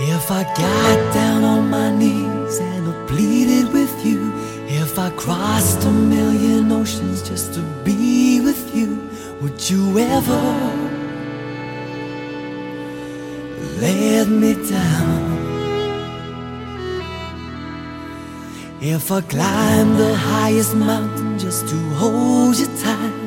If I got down on my knees and I pleaded with you, if I crossed a million oceans just to be with you, would you ever let me down? If I climbed the highest mountain just to hold you tight,